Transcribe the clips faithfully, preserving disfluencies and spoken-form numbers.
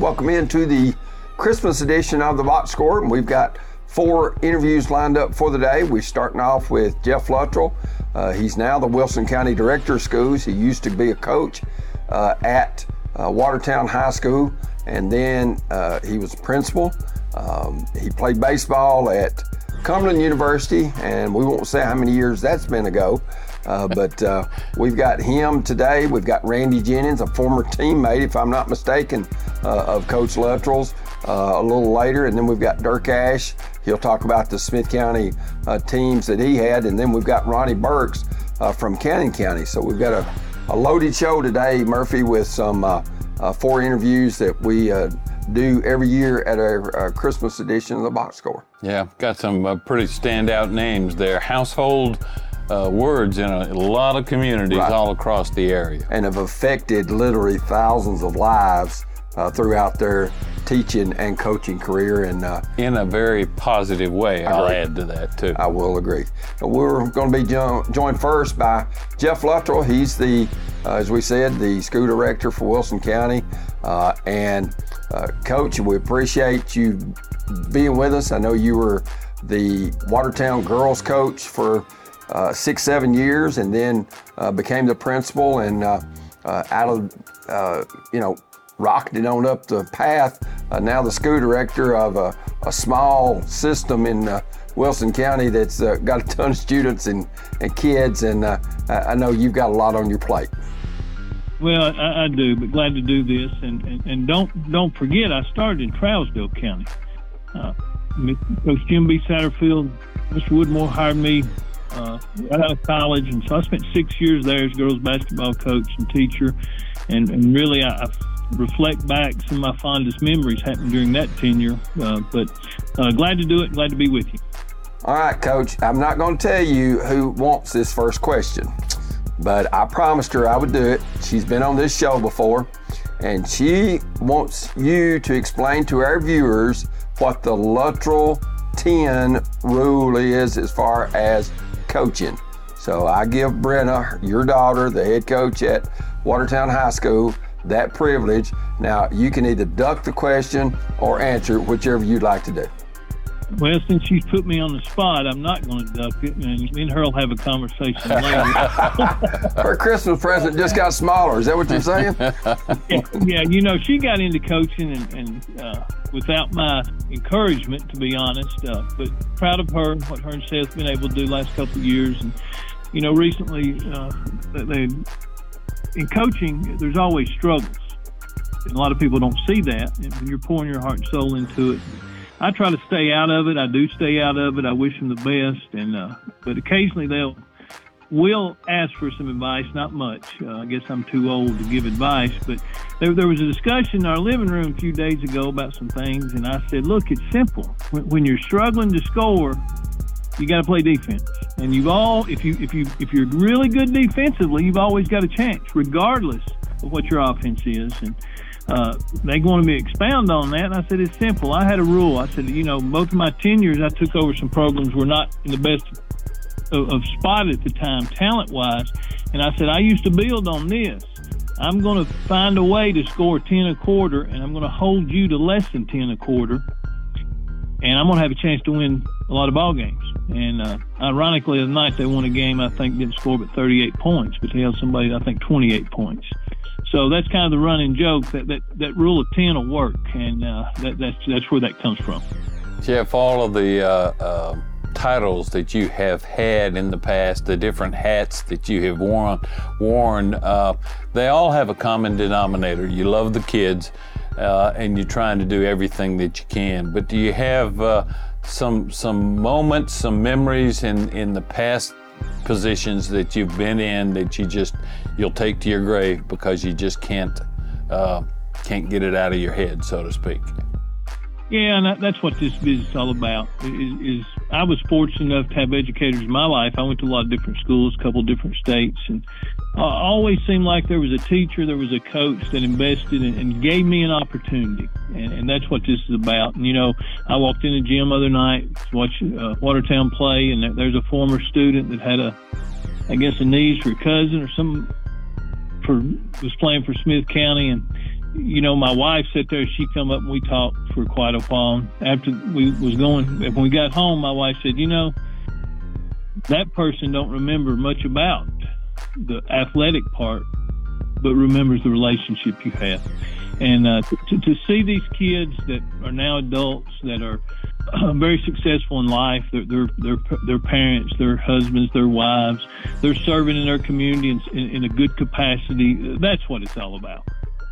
Welcome into the Christmas edition of the Box Score. And we've got four interviews lined up for the day. We're starting off with Jeff Luttrell. Uh, he's now the Wilson County Director of Schools. He used to be a coach uh, at uh, Watertown High School, and then uh, he was a principal. Um, he played baseball at Cumberland University, and we won't say how many years that's been ago. Uh, but uh, we've got him today. We've got Randy Jennings, a former teammate, if I'm not mistaken, uh, of Coach Luttrell's uh, a little later. And then we've got Dirk Ash. He'll talk about the Smith County uh, teams that he had. And then we've got Ronnie Burks uh, from Cannon County. So we've got a, a loaded show today, Murphy, with some uh, uh, four interviews that we uh, do every year at our, our Christmas edition of the Box Score. Yeah, got some uh, pretty standout names there. Household Uh, words in a, a lot of communities right. all across the area. And have affected literally thousands of lives uh, throughout their teaching and coaching career. And uh, in a very positive way, I'll agree. add to that too. I will agree. We're going to be jo- joined first by Jeff Luttrell. He's the, uh, as we said, the school director for Wilson County. Uh, and uh, Coach, we appreciate you being with us. I know you were the Watertown girls coach for Uh, six, seven years, and then uh, became the principal, and uh, uh, out of, uh, you know, rocketed on up the path. Uh, now the school director of a, a small system in uh, Wilson County that's uh, got a ton of students and, and kids, and uh, I know you've got a lot on your plate. Well, I, I do, but glad to do this, and, and, and don't don't forget, I started in Trousdale County. Uh, Coach Jim B. Satterfield, Mister Woodmore hired me Uh, right out of college, and so I spent six years there as girls basketball coach and teacher, and, and really I, I reflect back some of my fondest memories happened during that tenure, uh, but uh, glad to do it, glad to be with you. All right, Coach, I'm not going to tell you who wants this first question, but I promised her I would do it. She's been on this show before, and she wants you to explain to our viewers what the Luttrell ten rule is as far as coaching. So I give Brenna, your daughter, the head coach at Watertown High School, that privilege. Now you can either duck the question or answer it, whichever you'd like to do. Well, since she's put me on the spot, I'm not going to duck it, and me and her will have a conversation later. Her Christmas present just got smaller. Is that what you're saying? yeah, yeah, you know, she got into coaching and, and uh, without my encouragement, to be honest, uh, but proud of her, what her and Seth's been able to do the last couple of years. And, you know, recently, uh, they, in coaching, there's always struggles. And a lot of people don't see that, and when you're pouring your heart and soul into it, I try to stay out of it. I do stay out of it. I wish them the best, and uh, but occasionally they'll will ask for some advice. Not much. Uh, I guess I'm too old to give advice. But there, there was a discussion in our living room a few days ago about some things, and I said, "Look, it's simple. When, when you're struggling to score, you got to play defense. And you've all, if you if you if you're really good defensively, you've always got a chance, regardless of what your offense is." And Uh, they wanted me to expound on that, and I said, it's simple. I had a rule. I said, you know, both of my tenures, I took over some programs were not in the best of, of spot at the time, talent-wise, and I said, I used to build on this. I'm going to find a way to score ten a quarter, and I'm going to hold you to less than ten a quarter, and I'm going to have a chance to win a lot of ball games. And uh, ironically, the night they won a game, I think didn't score but thirty-eight points, but they held somebody, I think, twenty-eight points. So that's kind of the running joke that that, that rule of ten will work, and uh, that, that's that's where that comes from. Jeff, all of the uh, uh, titles that you have had in the past, the different hats that you have worn, worn, uh, they all have a common denominator. You love the kids, uh, and you're trying to do everything that you can. But do you have uh, some some moments, some memories in in the past positions that you've been in that you just you'll take to your grave because you just can't uh, can't get it out of your head, so to speak? Yeah, and that, that's what this business is all about. Is, is I was fortunate enough to have educators in my life. I went to a lot of different schools, a couple of different states, and uh, always seemed like there was a teacher, there was a coach that invested and, and gave me an opportunity, and, and that's what this is about. And you know, I walked in the gym the other night, watched uh, Watertown play, and there, there's a former student that had a, I guess, a niece or a cousin or some for was playing for Smith County, and you know, my wife sat there, she come up and we talked for quite a while. After we was going, when we got home, my wife said, you know, that person don't remember much about the athletic part, but remembers the relationship you have. And uh, to, to see these kids that are now adults that are uh, very successful in life, their their their their parents, their husbands, their wives, they're serving in their community in, in, in a good capacity. That's what it's all about.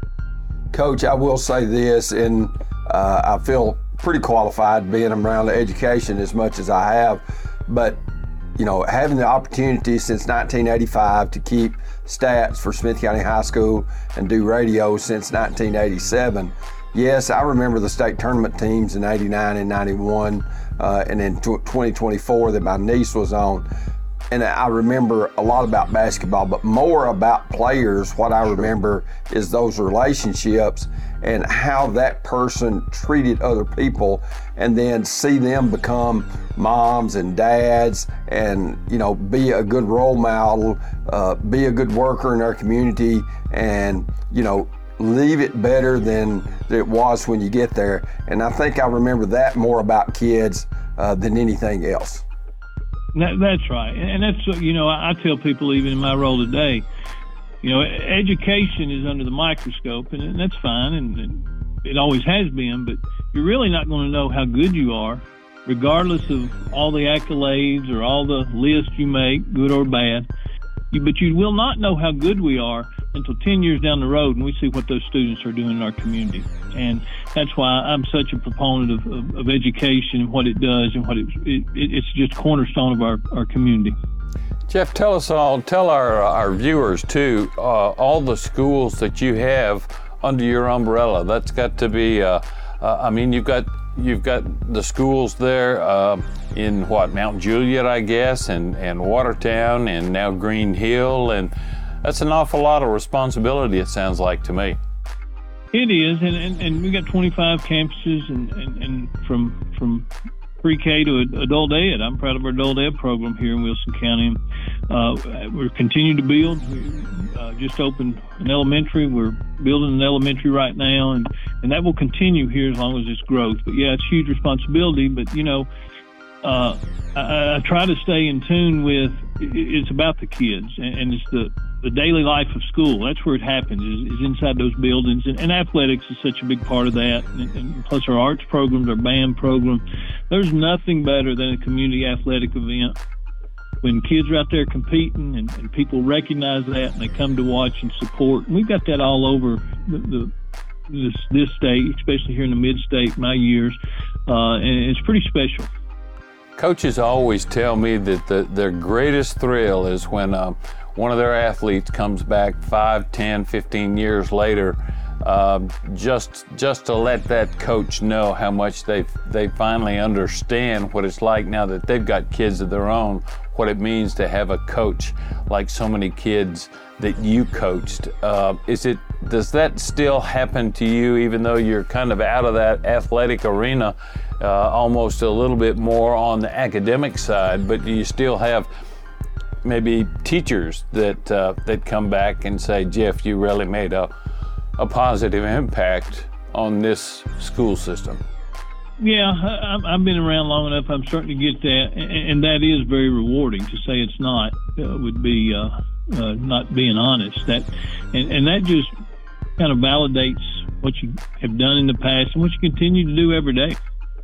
Coach, I will say this, and uh, I feel pretty qualified being around education as much as I have, but you know, having the opportunity since nineteen eighty-five to keep stats for Smith County High School and do radio since nineteen eighty-seven. Yes, I remember the state tournament teams in eighty-nine and ninety-one, uh, and in twenty twenty-four that my niece was on. And I remember a lot about basketball, but more about players. What I remember is those relationships and how that person treated other people, and then see them become moms and dads and, you know, be a good role model, uh, be a good worker in our community, and, you know, leave it better than it was when you get there. And I think I remember that more about kids uh, than anything else. That, that's right. And that's, you know, I tell people even in my role today, you know, education is under the microscope, and that's fine, and, and it always has been, but you're really not going to know how good you are, regardless of all the accolades or all the lists you make, good or bad. You, but you will not know how good we are until ten years down the road and we see what those students are doing in our community. And that's why I'm such a proponent of, of, of education and what it does, and what it, it, it's just cornerstone of our, our community. Jeff, tell us all, tell our, our viewers too, uh, all the schools that you have under your umbrella. That's got to be, uh, uh, I mean, you've got you've got the schools there uh, in what, Mount Juliet, I guess, and, and Watertown, and now Green Hill, and that's an awful lot of responsibility, it sounds like to me. It is, and, and, and we got twenty-five campuses, and, and, and from from pre-K to adult ed. I'm proud of our adult ed program here in Wilson County. Uh, we're continuing to build. We uh, just opened an elementary. We're building an elementary right now, and, and that will continue here as long as it's growth. But yeah, it's huge responsibility. But you know, uh, I, I try to stay in tune with. It's about the kids, and, and it's the the daily life of school. That's where it happens, is, is inside those buildings. And, and athletics is such a big part of that. And, and plus our arts programs, our band program. There's nothing better than a community athletic event when kids are out there competing, and, and people recognize that and they come to watch and support. And we've got that all over the, the this, this state, especially here in the mid-state, my years. Uh, and it's pretty special. Coaches always tell me that the, their greatest thrill is when uh, one of their athletes comes back five, ten, fifteen years later, uh, just just to let that coach know how much they they finally understand what it's like now that they've got kids of their own, what it means to have a coach like so many kids that you coached. Uh, is it does that still happen to you, even though you're kind of out of that athletic arena, uh, almost a little bit more on the academic side, but do you still have maybe teachers that uh, that come back and say, Jeff, you really made a, a positive impact on this school system? Yeah, I, I've been around long enough. I'm starting to get that, and, and that is very rewarding. To say it's not uh, would be uh, uh, not being honest. That and, and that just kind of validates what you have done in the past and what you continue to do every day.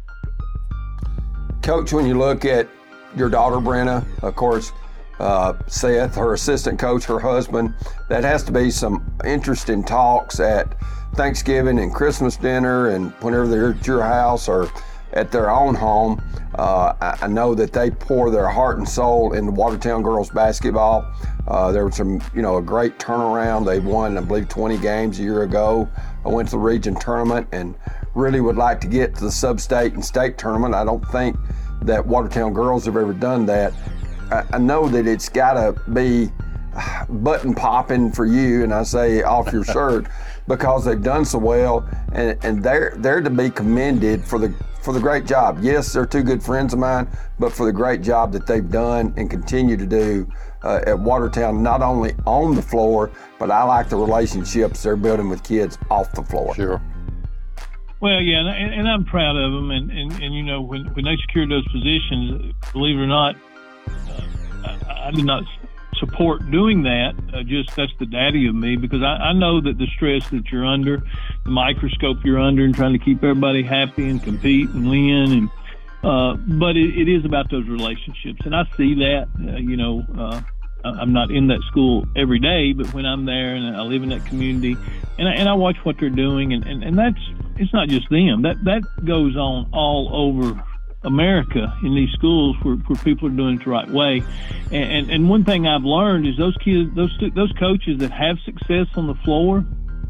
Coach, when you look at your daughter, Brenna, of course, Uh, Seth, her assistant coach, her husband, that has to be some interesting talks at Thanksgiving and Christmas dinner, and whenever they're at your house or at their own home. Uh, I, I know that they pour their heart and soul into Watertown girls basketball. Uh, there was some, you know, a great turnaround. They won, I believe, twenty games a year ago. I went to the region tournament and really would like to get to the sub-state and state tournament. I don't think that Watertown girls have ever done that. I know that it's got to be button popping for you, and I say off your shirt, because they've done so well, and, and they're they're to be commended for the for the great job. Yes, they're two good friends of mine, but for the great job that they've done and continue to do uh, at Watertown, not only on the floor, but I like the relationships they're building with kids off the floor. Sure. Well, yeah, and, and I'm proud of them. And, and, and you know, when, when they secured those positions, believe it or not, uh, I, I did not support doing that. Uh, just that's the daddy of me, because I, I know that the stress that you're under, the microscope you're under, and trying to keep everybody happy and compete and win, and uh, but it, it is about those relationships, and I see that. Uh, you know, uh, I'm not in that school every day, but when I'm there and I live in that community, and I, and I watch what they're doing, and, and, and that's it's not just them. That that goes on all over America in these schools where, where people are doing it the right way. And, and and one thing I've learned is those kids, those those coaches that have success on the floor,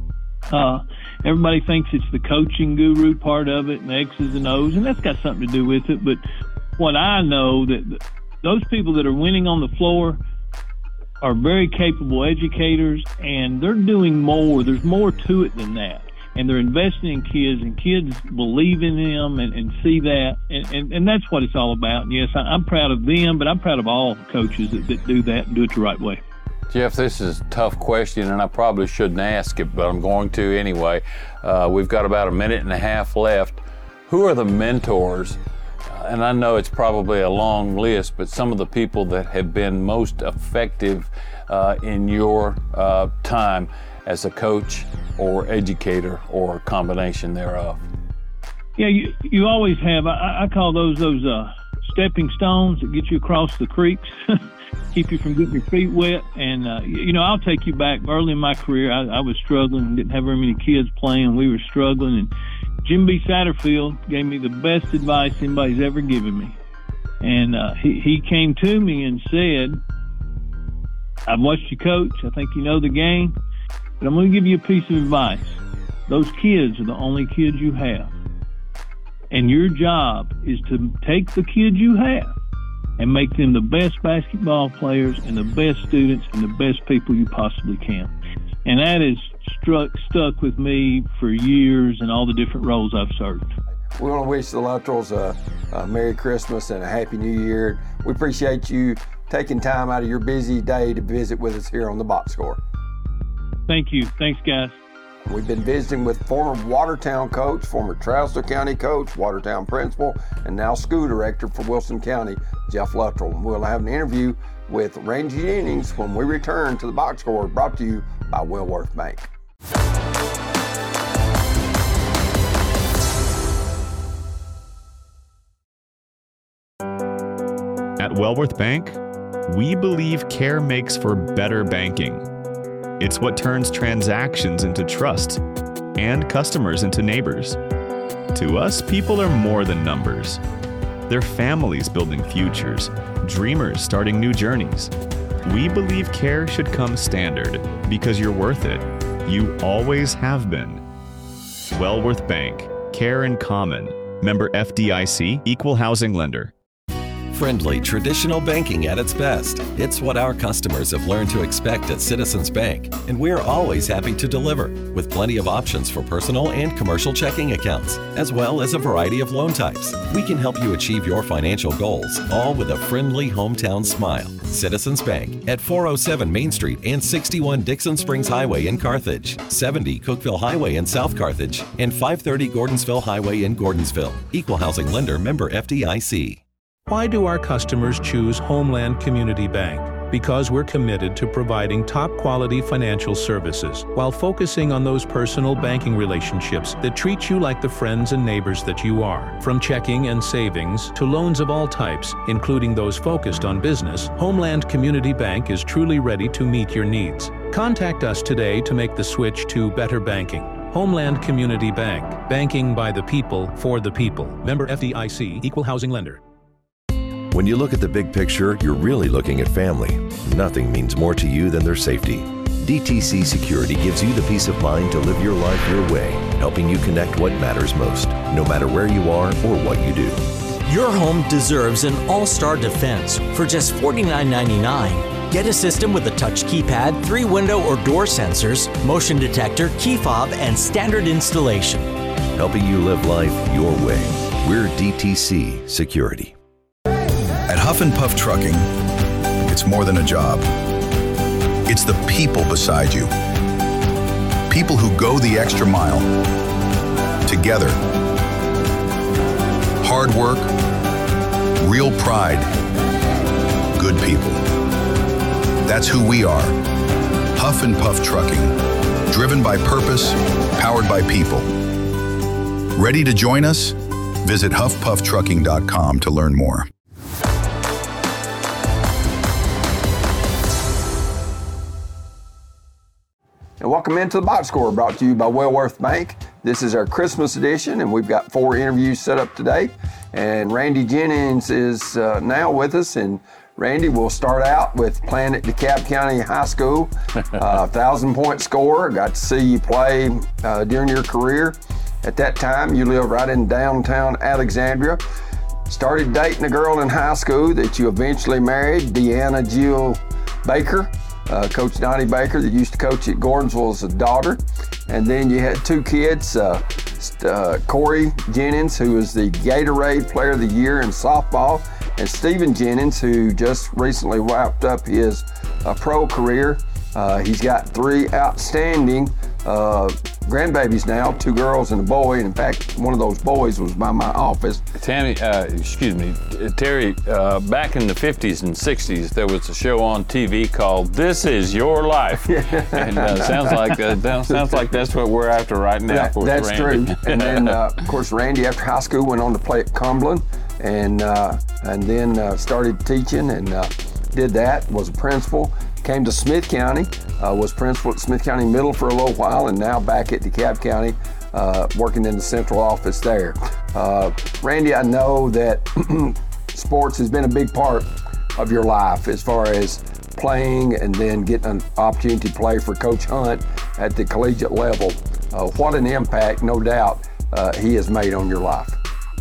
uh, everybody thinks it's the coaching guru part of it and the X's and O's, and that's got something to do with it. But what I know that those people that are winning on the floor are very capable educators, and they're doing more. There's more to it than that. And they're investing in kids, and kids believe in them and, and see that. And, and, and that's what it's all about. And yes, I, I'm proud of them, but I'm proud of all coaches that, that do that and do it the right way. Jeff, this is a tough question, and I probably shouldn't ask it, but I'm going to anyway. Uh, we've got about a minute and a half left. Who are the mentors? Uh, and I know it's probably a long list, but some of the people that have been most effective uh, in your uh, time as a coach or educator or a combination thereof? Yeah, you you always have. I, I call those those uh, stepping stones that get you across the creeks, keep you from getting your feet wet. And, uh, you know, I'll take you back. Early in my career, I, I was struggling and didn't have very many kids playing. We were struggling. And Jim B. Satterfield gave me the best advice anybody's ever given me. And uh, he, he came to me and said, I've watched you coach. I think you know the game. But I'm going to give you a piece of advice. Those kids are the only kids you have. And your job is to take the kids you have and make them the best basketball players and the best students and the best people you possibly can. And that has struck, stuck with me for years and all the different roles I've served. We want to wish the Luttrells a, a Merry Christmas and a Happy New Year. We appreciate you taking time out of your busy day to visit with us here on the Box Score. Thank you. Thanks, guys. We've been visiting with former Watertown coach, former Trousdale County coach, Watertown principal, and now school director for Wilson County, Jeff Luttrell. We'll have an interview with Randy Jennings when we return to the Box Score, brought to you by Wellworth Bank. At Wellworth Bank, we believe care makes for better banking. It's what turns transactions into trust and customers into neighbors. To us, people are more than numbers. They're families building futures, dreamers starting new journeys. We believe care should come standard because you're worth it. You always have been. Wellworth Bank, care in common. Member F D I C, equal housing lender. Friendly, traditional banking at its best. It's what our customers have learned to expect at Citizens Bank, and we're always happy to deliver, with plenty of options for personal and commercial checking accounts, as well as a variety of loan types. We can help you achieve your financial goals, all with a friendly hometown smile. Citizens Bank at four oh seven Main Street and sixty-one Dixon Springs Highway in Carthage, seventy Cookeville Highway in South Carthage, and five thirty Gordonsville Highway in Gordonsville. Equal housing lender, member F D I C. Why do our customers choose Homeland Community Bank? Because we're committed to providing top-quality financial services while focusing on those personal banking relationships that treat you like the friends and neighbors that you are. From checking and savings to loans of all types, including those focused on business, Homeland Community Bank is truly ready to meet your needs. Contact us today to make the switch to better banking. Homeland Community Bank. Banking by the people, for the people. Member F D I C, equal housing lender. When you look at the big picture, you're really looking at family. Nothing means more to you than their safety. D T C Security gives you the peace of mind to live your life your way, helping you connect what matters most, no matter where you are or what you do. Your home deserves an all-star defense for just forty-nine ninety-nine. Get a system with a touch keypad, three window or door sensors, motion detector, key fob, and standard installation. Helping you live life your way. We're D T C Security. At Huff and Puff Trucking, it's more than a job. It's the people beside you. People who go the extra mile. Together. Hard work, real pride, good people. That's who we are. Huff and Puff Trucking. Driven by purpose, powered by people. Ready to join us? Visit huff puff trucking dot com to learn more. And welcome into the Box Score, brought to you by Wellworth Bank. This is our Christmas edition, and we've got four interviews set up today. And Randy Jennings is uh, now with us. And Randy, we'll start out with playing at DeKalb County High School, uh, thousand point scorer. Got to see you play uh, during your career. At that time, you lived right in downtown Alexandria. Started dating a girl in high school that you eventually married, Deanna Jill Baker. Uh, Coach Donnie Baker that used to coach at Gordonsville as a daughter. And then you had two kids, uh, uh, Corey Jennings, who was the Gatorade Player of the Year in softball, and Stephen Jennings, who just recently wrapped up his uh, pro career. Uh, he's got three outstanding uh, grandbabies now, two girls and a boy. And in fact, one of those boys was by my office. Tammy, uh, excuse me, Terry, uh, back in the fifties and sixties, there was a show on T V called This Is Your Life. And uh, sounds like uh, that sounds like that's what we're after right now. That, for that's Randy. true. And then, uh, of course, Randy, after high school, went on to play at Cumberland, and uh, and then uh, started teaching and uh, did that, was a principal. Came to Smith County, uh, was principal at Smith County Middle for a little while, and now back at DeKalb County, uh, working in the central office there. Uh, Randy, I know that sports has been a big part of your life as far as playing and then getting an opportunity to play for Coach Hunt at the collegiate level. Uh, what an impact, no doubt, uh, he has made on your life.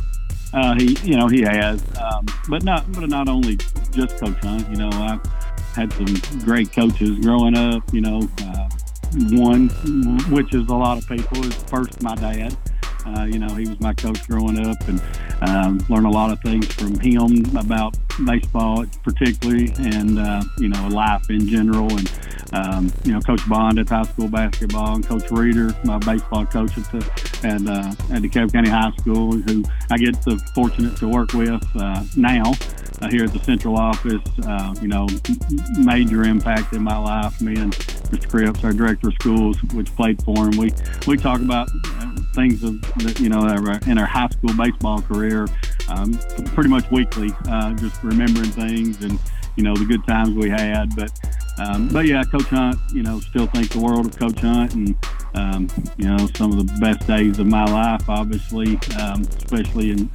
Uh, he, you know, he has, um, but not, but not only just Coach Hunt. You know, I had some great coaches growing up. You know, uh, one, which is a lot of people, is first my dad. Uh, you know, he was my coach growing up, and um, learned a lot of things from him about baseball particularly, and, uh, you know, life in general. And, um, you know, Coach Bond at high school basketball, and Coach Reeder, my baseball coach at the, at, uh, at DeKalb County High School, who I get the fortunate to work with uh, now uh, here at the central office. Uh, you know, major impact in my life. Me and Mister Cripps, our director of schools, which played for him, we, we talk about things of, you know, in our high school baseball career, um, pretty much weekly, uh, just remembering things and, you know, the good times we had. But, um, but yeah, Coach Hunt, you know, still think the world of Coach Hunt, and, um, you know, some of the best days of my life, obviously, um, especially in,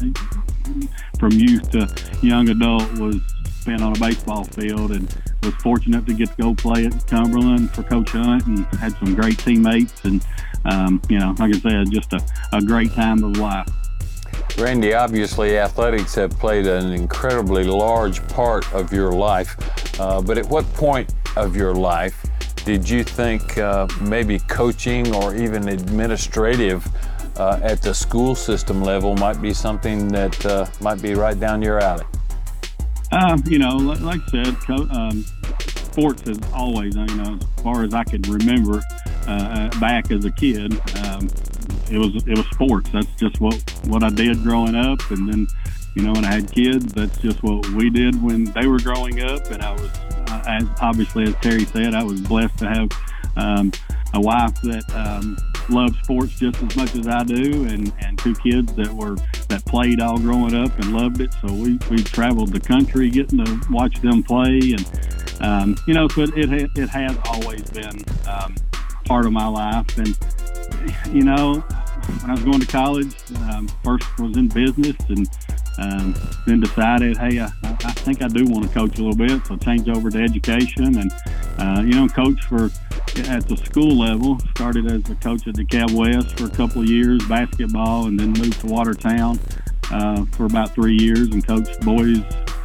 from youth to young adult, was spent on a baseball field, and was fortunate to get to go play at Cumberland for Coach Hunt, and had some great teammates, and um, you know, like I said, just a, a great time of life. Randy, obviously athletics have played an incredibly large part of your life, uh, but at what point of your life did you think uh, maybe coaching or even administrative uh, at the school system level might be something that uh, might be right down your alley? Um, you know, like, like I said, co- um, sports has always, you know, as far as I could remember uh, back as a kid, um, it was it was sports. That's just what, what I did growing up. And then, you know, when I had kids, that's just what we did when they were growing up. And I was, uh, as obviously, as Terry said, I was blessed to have um, a wife that um, loved sports just as much as I do, and, and two kids that were that played all growing up and loved it. So we, we traveled the country getting to watch them play, and um, you know, so it it, it has always been um, part of my life. And you know, when I was going to college, um, first was in business, and um, then decided, hey, I, I think I do want to coach a little bit, so changed over to education, and uh, you know, coach for at the school level. Started as a coach at DeKalb West for a couple of years, basketball, and then moved to Watertown uh, for about three years and coached boys,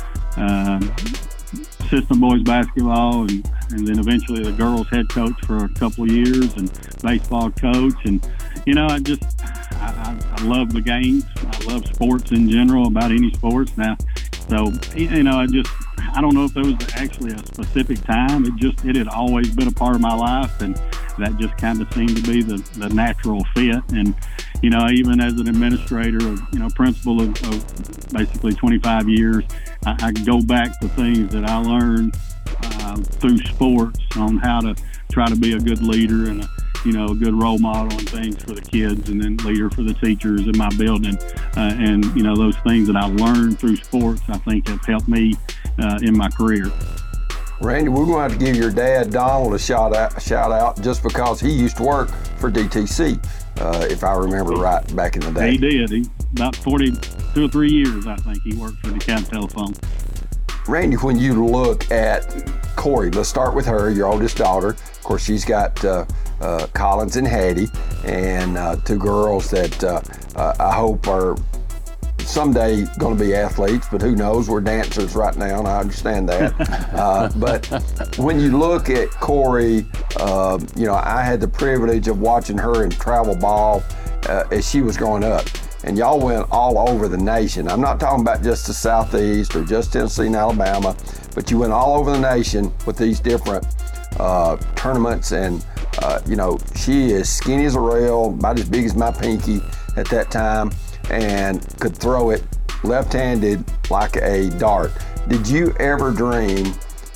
uh, assistant boys basketball, and, and then eventually the girls head coach for a couple of years, and baseball coach. And you know, I just I, I, I love the games. I love sports in general, about any sports now. So, you know, I just, I don't know if there was actually a specific time. It just, it had always been a part of my life, and that just kind of seemed to be the, the natural fit. And, you know, even as an administrator, of, you know, principal of, of basically twenty-five years, I, I go back to things that I learned uh, through sports on how to try to be a good leader and a, you know, a good role model and things for the kids, and then leader for the teachers in my building. Uh, and, you know, those things that I learned through sports, I think have helped me uh, in my career. Randy, we're going to have to give your dad, Donald, a shout out, shout out just because he used to work for D T C, uh, if I remember right, back in the day. He did. He, about forty-two or three years, I think, he worked for DeKalb Telephone. Randy, when you look at Corey, let's start with her, your oldest daughter. Of course, she's got uh, uh, Collins and Hattie, and uh, two girls that uh, uh, I hope are someday going to be athletes, but who knows? We're dancers right now, and I understand that. uh, but when you look at Corey, uh, you know, I had the privilege of watching her in travel ball uh, as she was growing up. And y'all went all over the nation. I'm not talking about just the Southeast or just Tennessee and Alabama, but you went all over the nation with these different uh, tournaments. And, uh, you know, she is skinny as a rail, about as big as my pinky at that time, and could throw it left-handed like a dart. Did you ever dream?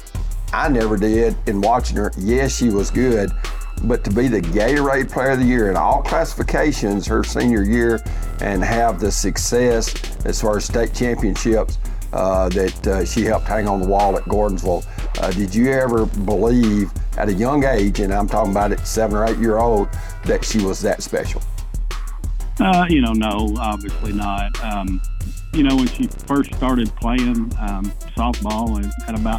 I never did in watching her. Yes, she was good, but to be the Gatorade Player of the Year in all classifications her senior year and have the success as far as state championships uh, that uh, she helped hang on the wall at Gordonsville. Uh, did you ever believe at a young age, and I'm talking about at seven or eight year old, that she was that special? Uh, you know, no, obviously not. Um, you know, when she first started playing um, softball and at about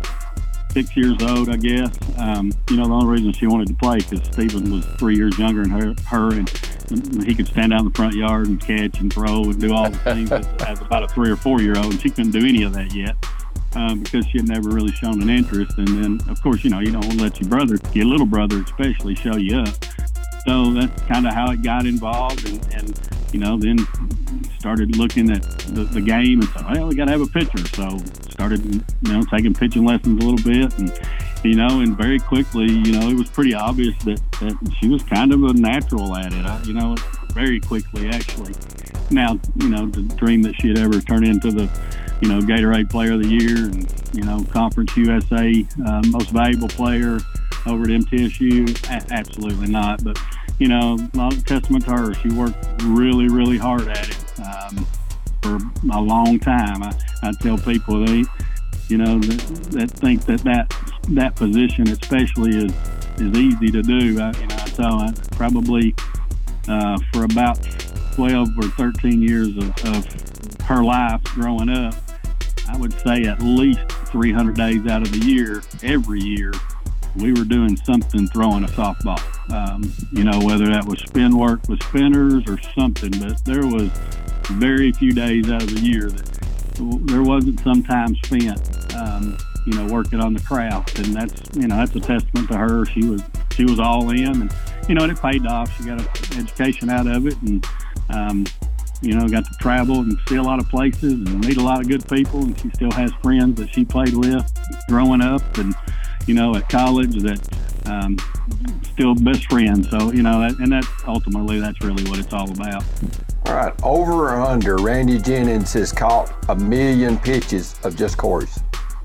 six years old, I guess, um, you know, the only reason she wanted to play because Stephen was three years younger than her, her and he could stand out in the front yard and catch and throw and do all the things as, as about a three or four year old, and she couldn't do any of that yet. Um, because she had never really shown an interest. And then, of course, you know, you don't want to let your brother, your little brother especially, show you up. So that's kind of how it got involved. And, and you know, then started looking at the, the game and thought, well, we got to have a pitcher. So started, you know, taking pitching lessons a little bit. And, you know, and very quickly, you know, it was pretty obvious that, that she was kind of a natural at it, I, you know, very quickly, actually. Now, you know, the dream that she had ever turned into the, you know, Gatorade Player of the Year and, you know, Conference U S A uh, Most Valuable Player over at M T S U, a- absolutely not. But, you know, a lot of testament to her. She worked really, really hard at it um, for a long time. I, I tell people, they, you know, that, that think that, that that position especially is, is easy to do. I, you know, I tell I probably uh, for about twelve or thirteen years of, of her life growing up, I would say at least three hundred days out of the year, every year, we were doing something throwing a softball. Um, you know, whether that was spin work with spinners or something, but there was very few days out of the year that there wasn't some time spent, um, you know, working on the craft. And that's, you know, that's a testament to her. She was, she was all in, and, you know, and it paid off. She got an education out of it, and, um, you know, got to travel and see a lot of places and meet a lot of good people. And she still has friends that she played with growing up and, you know, at college that um, still best friends. So, you know, that, and that ultimately, that's really what it's all about. All right, over or under, Randy Jennings has caught a million pitches of just Corey's.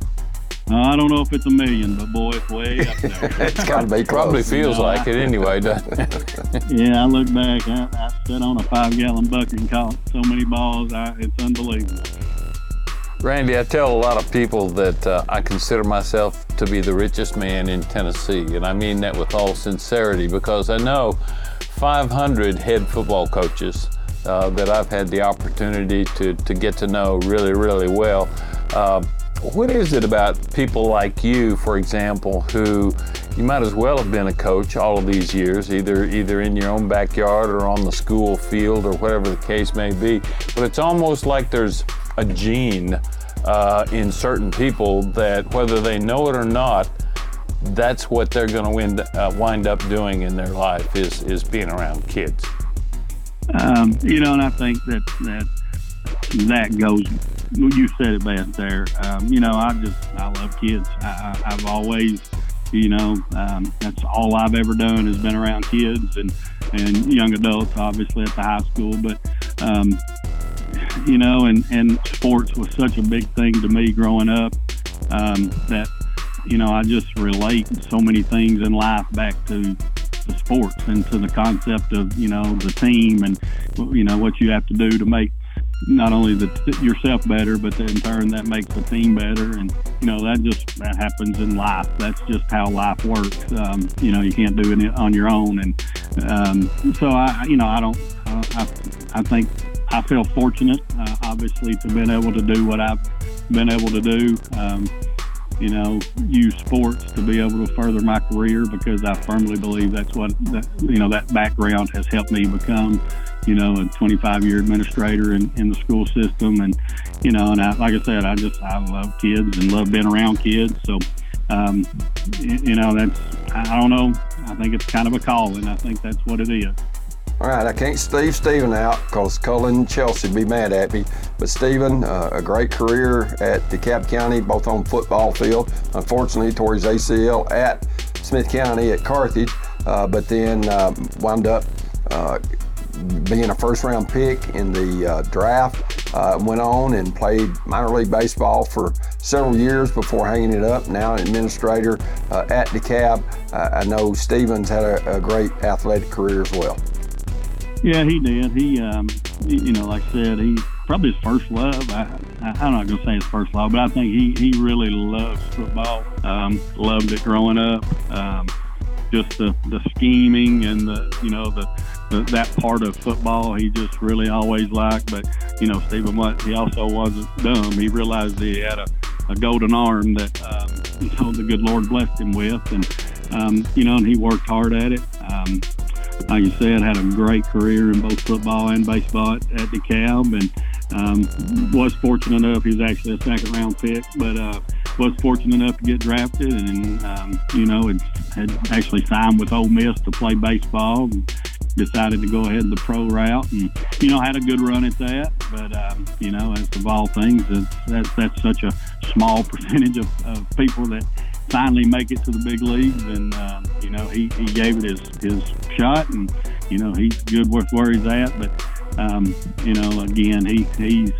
Uh, I don't know if it's a million, but boy, it's way up there. It's got to be close. Probably feels you know, like I, it anyway, doesn't it? Yeah, I look back, I, I sat on a five-gallon bucket and caught so many balls, I, it's unbelievable. Randy, I tell a lot of people that uh, I consider myself to be the richest man in Tennessee, and I mean that with all sincerity, because I know five hundred head football coaches uh, that I've had the opportunity to, to get to know really, really well. Uh, What is it about people like you, for example, who you might as well have been a coach all of these years, either either in your own backyard or on the school field or whatever the case may be, but it's almost like there's a gene uh, in certain people that whether they know it or not, that's what they're going to wind, uh, wind up doing in their life is, is being around kids. Um, you know, and I think that that that goes. You said it best there. Um, you know, I just I love kids. I, I, I've always, you know, um, that's all I've ever done has been around kids and and young adults, obviously at the high school. But um, you know, and and sports was such a big thing to me growing up um, that you know I just relate so many things in life back to. to sports and to the concept of you know the team and you know what you have to do to make not only the, yourself better, but in turn that makes the team better. And you know that just that happens in life. That's just how life works. Um, you know you can't do it on your own. And um, so I, you know, I don't. Uh, I, I think I feel fortunate, uh, obviously, to been able to do what I've been able to do. Um, you know, use sports to be able to further my career because I firmly believe that's what, that, you know, that background has helped me become, you know, a twenty-five year administrator in, in the school system. And, you know, and I, like I said, I just, I love kids and love being around kids. So, um, you, you know, that's, I don't know, I think it's kind of a calling. I think that's what it is. All right, I can't Steve Steven out because Cullen and Chelsea would be mad at me. But Steven, uh, a great career at DeKalb County, both on football field. Unfortunately, tore his A C L at Smith County at Carthage, uh, but then uh, wound up uh, being a first-round pick in the uh, draft. Uh, went on and played minor league baseball for several years before hanging it up. Now an administrator uh, at DeKalb. Uh, I know Steven's had a, a great athletic career as well. Yeah, he did. He, um, you know, like I said, he probably his first love. I, I, I'm not going to say his first love, but I think he, he really loves football. Um, loved it growing up. Um, just the, the scheming and the, you know, the, the that part of football he just really always liked. But, you know, Stephen, what he also wasn't dumb. He realized he had a, a golden arm that, um, you know, the good Lord blessed him with. And, um, you know, and he worked hard at it. Um, Like you said, had a great career in both football and baseball at, at DeKalb, and um, was fortunate enough. He was actually a second round pick, but uh, was fortunate enough to get drafted, and um, you know, had, had actually signed with Ole Miss to play baseball. And decided to go ahead the pro route, and you know, had a good run at that. But um, you know, as of all things, it's, that's that's such a small percentage of, of people that finally make it to the big leagues, and uh, you know, he, he gave it his, his shot, and you know, he's good with where he's at. But um, you know, again, he he's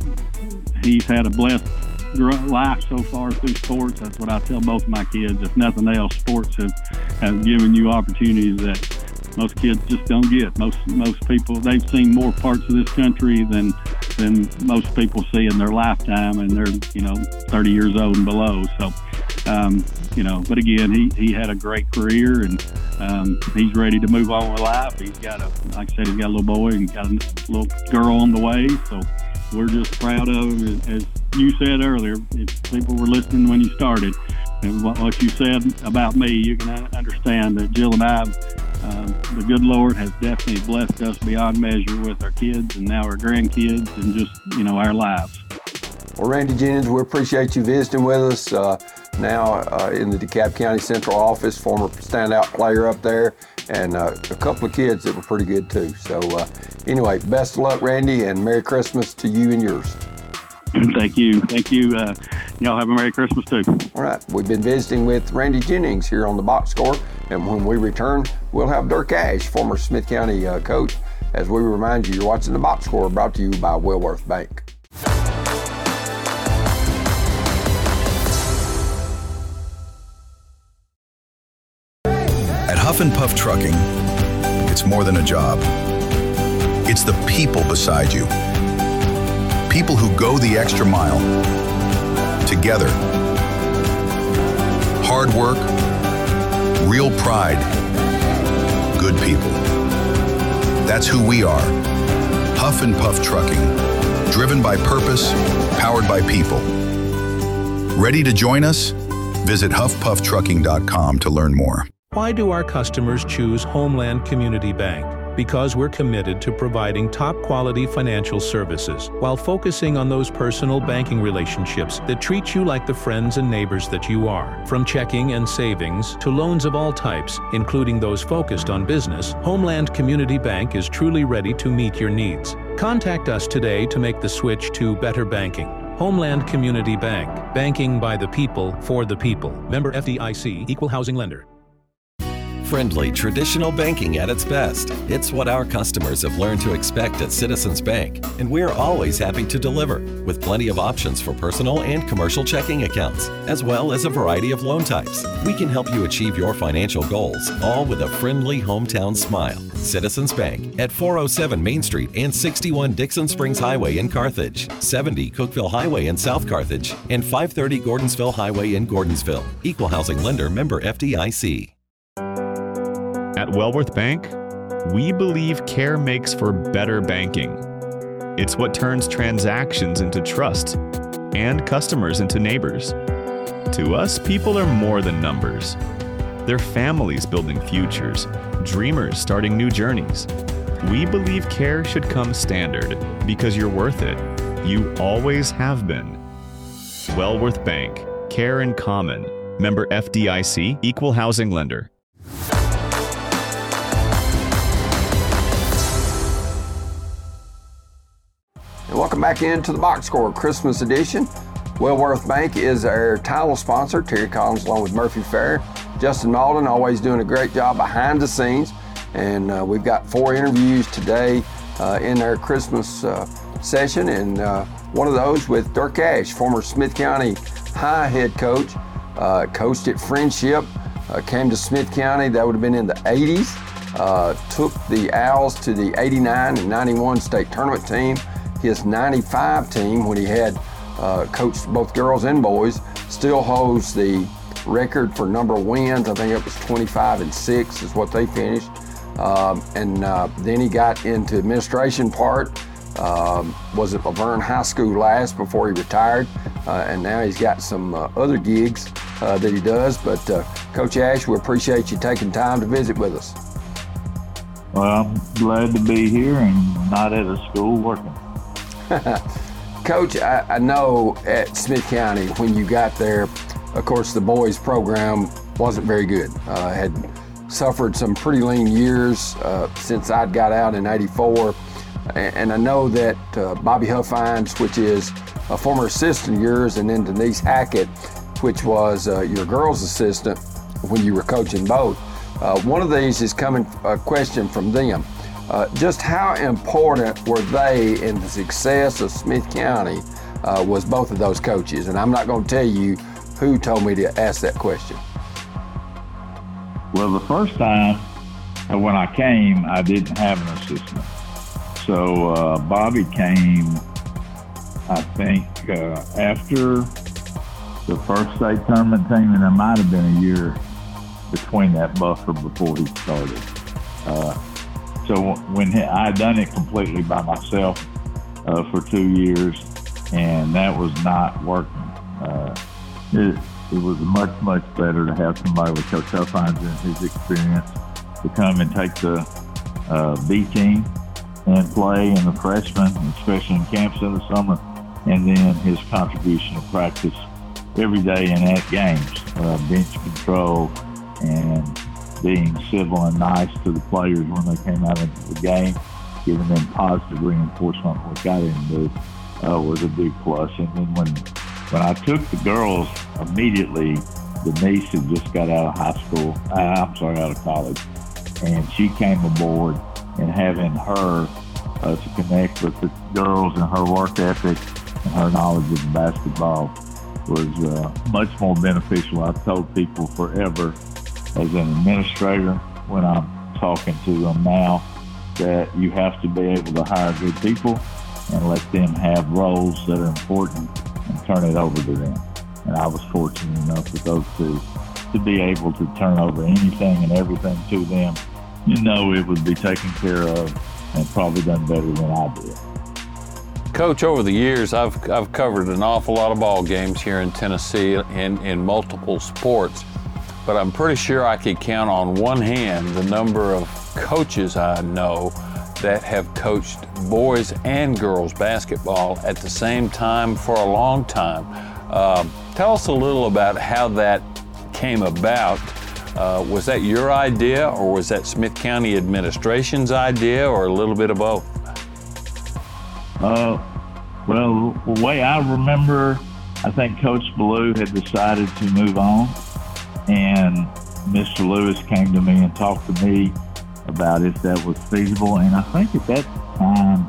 he's had a blessed life so far through sports. That's what I tell both of my kids. If nothing else, sports have, have given you opportunities that most kids just don't get. Most most people, they've seen more parts of this country than than most people see in their lifetime, and they're, you know, thirty years old and below. So, um, you know, but again, he, he had a great career, and um, he's ready to move on with life. He's got a, like I said, he's got a little boy and got a little girl on the way. So we're just proud of him. As you said earlier, if people were listening when you started, and what you said about me, you can understand that Jill and I, um, the good Lord has definitely blessed us beyond measure with our kids and now our grandkids and just, you know, our lives. Well, Randy Jennings, we appreciate you visiting with us. Uh, now uh, in the DeKalb County Central Office, former standout player up there, and uh, a couple of kids that were pretty good too. So uh, anyway, best of luck, Randy, and Merry Christmas to you and yours. Thank you. Thank you. Uh, y'all have a Merry Christmas too. All right. We've been visiting with Randy Jennings here on the Box Score, and when we return, we'll have Dirk Ash, former Smith County uh, coach, as we remind you, you're watching the Box Score, brought to you by Wellworth Bank. At Huff and Puff Trucking, it's more than a job. It's the people beside you. People who go the extra mile. Together. Hard work. Real pride. Good people. That's who we are. Huff and Puff Trucking. Driven by purpose, powered by people. Ready to join us? Visit huff puff trucking dot com to learn more. Why do our customers choose Homeland Community Bank? because we're committed to providing top-quality financial services while focusing on those personal banking relationships that treat you like the friends and neighbors that you are. From checking and savings to loans of all types, including those focused on business, Homeland Community Bank is truly ready to meet your needs. Contact us today to make the switch to better banking. Homeland Community Bank. Banking by the people, for the people. Member F D I C, Equal Housing Lender. Friendly, traditional banking at its best. It's what our customers have learned to expect at Citizens Bank, and we're always happy to deliver, with plenty of options for personal and commercial checking accounts, as well as a variety of loan types. We can help you achieve your financial goals, all with a friendly hometown smile. Citizens Bank at four oh seven Main Street and sixty-one Dixon Springs Highway in Carthage, seventy Cookeville Highway in South Carthage, and five thirty Gordonsville Highway in Gordonsville. Equal Housing Lender, member F D I C. At Wellworth Bank, we believe care makes for better banking. It's what turns transactions into trust and customers into neighbors. To us, people are more than numbers. They're families building futures, dreamers starting new journeys. We believe care should come standard because you're worth it. You always have been. Wellworth Bank, care in common. Member F D I C, Equal Housing Lender. And welcome back into the Box Score Christmas edition. Wellworth Bank is our title sponsor. Terry Collins along with Murphy Fair. Justin Malden always doing a great job behind the scenes. And uh, we've got four interviews today uh, in our Christmas uh, session. And uh, one of those with Dirk Ash, former Smith County High head coach, uh, coached at Friendship, uh, came to Smith County, that would have been in the eighties, uh, took the Owls to the eighty-nine and ninety-one state tournament team. His ninety-five team, when he had uh, coached both girls and boys, still holds the record for number of wins. I think it was twenty-five and six is what they finished. Um, and uh, then he got into administration part. Um, was at Laverne High School last before he retired. Uh, and now he's got some uh, other gigs uh, that he does. But uh, Coach Ash, we appreciate you taking time to visit with us. Well, I'm glad to be here and not at a school working. Coach, I, I know at Smith County when you got there, of course the boys program wasn't very good. Uh, had suffered some pretty lean years uh, since I'd got out in eighty-four. And, and I know that uh, Bobby Huffines, which is a former assistant of yours, and then Denise Hackett, which was uh, your girls' assistant when you were coaching both. Uh, one of these is coming a question from them. Uh, just how important were they in the success of Smith County uh, was both of those coaches? And I'm not going to tell you who told me to ask that question. Well, the first time when I came, I didn't have an assistant. So uh, Bobby came, I think, uh, after the first state tournament team, and there might have been a year between that buffer before he started. Uh, So when he, I had done it completely by myself uh, for two years, and that was not working. Uh, it, it was much, much better to have somebody with Coach Huffines and his experience to come and take the uh, B team and play, and the freshmen, especially in camps in the summer, and then his contribution to practice every day and at games, uh, bench control, and being civil and nice to the players when they came out into the game, giving them positive reinforcement, which I didn't do, uh, was a big plus. And then when when I took the girls, immediately Denise had just got out of high school, uh, I'm sorry, out of college, and she came aboard, and having her uh, to connect with the girls and her work ethic and her knowledge of basketball was uh, much more beneficial. I've told people forever, as an administrator, when I'm talking to them now, that you have to be able to hire good people and let them have roles that are important and turn it over to them. And I was fortunate enough with those two to be able to turn over anything and everything to them. You know, it would be taken care of and probably done better than I did. Coach, over the years, I've I've covered an awful lot of ball games here in Tennessee in, in multiple sports. But I'm pretty sure I could count on one hand the number of coaches I know that have coached boys and girls basketball at the same time for a long time. Uh, tell us a little about how that came about. Uh, was that your idea, or was that Smith County administration's idea, or a little bit of both? Uh, well, the way I remember, I think Coach Ballou had decided to move on, and Mister Lewis came to me and talked to me about if that was feasible. And I think at that time,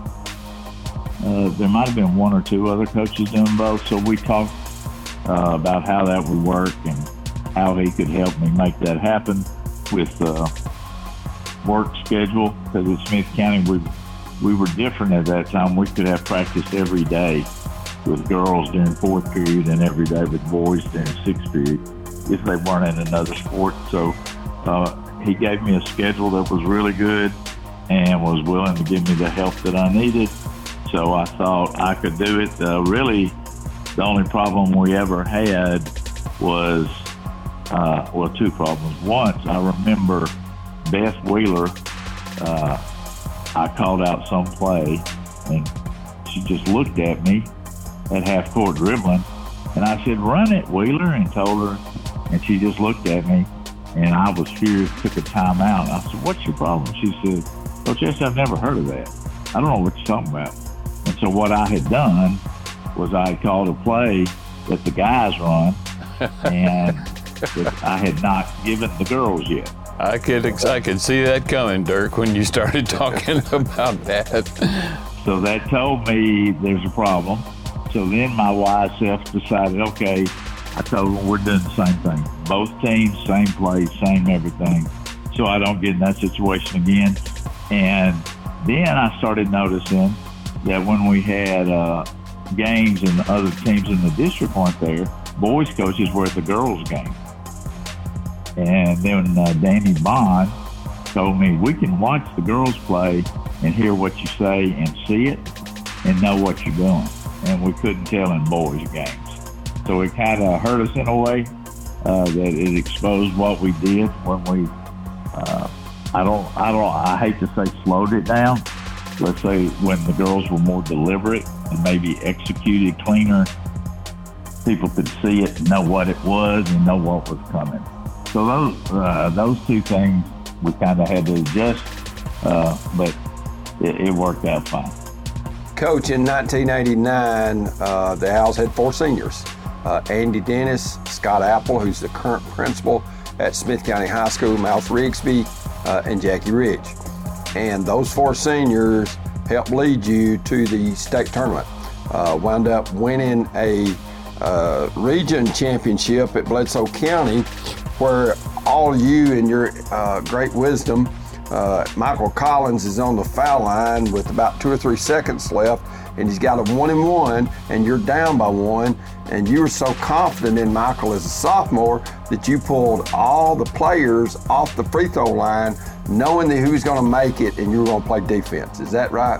uh, there might have been one or two other coaches doing both. So we talked uh, about how that would work and how he could help me make that happen with uh, work schedule. Because at Smith County, we we were different at that time. We could have practice every day with girls during fourth period and every day with boys during sixth period if they weren't in another sport. So uh, he gave me a schedule that was really good and was willing to give me the help that I needed. So I thought I could do it. Uh, really, the only problem we ever had was, uh, well, two problems. Once, I remember Beth Wheeler, uh, I called out some play, and she just looked at me at half court dribbling, and I said, "Run it, Wheeler," and told her, and she just looked at me, and I was furious, took a timeout. I said, "What's your problem?" She said, "Coach S, I've never heard of that. I don't know what you're talking about." And so what I had done was I had called a play that the guys run, and that I had not given the girls yet. I could I could see that coming, Dirk, when you started talking about that. So that told me there's a problem. So then my wise self decided, okay, I told them we're doing the same thing. Both teams, same play, same everything. So I don't get in that situation again. And then I started noticing that when we had uh, games and the other teams in the district weren't there, boys coaches were at the girls' game. And then uh, Danny Bond told me, we can watch the girls play and hear what you say and see it and know what you're doing. And we couldn't tell in boys' games. So it kind of hurt us in a way uh, that it exposed what we did when we, uh, I don't, I don't, I hate to say slowed it down. Let's say when the girls were more deliberate and maybe executed cleaner, people could see it, know what it was, and know what was coming. So those uh, those two things we kind of had to adjust, uh, but it, it worked out fine. Coach, in nineteen eighty-nine, uh, the Owls had four seniors. Uh, Andy Dennis, Scott Apple, who's the current principal at Smith County High School, Mouse Rigsby, uh, and Jackie Ridge. And those four seniors helped lead you to the state tournament. Uh, wound up winning a uh, region championship at Bledsoe County, where all you and your uh, great wisdom, uh, Michael Collins is on the foul line with about two or three seconds left, and he's got a one and one, and you're down by one, and you were so confident in Michael as a sophomore that you pulled all the players off the free throw line, knowing that he was going to make it and you were going to play defense. Is that right?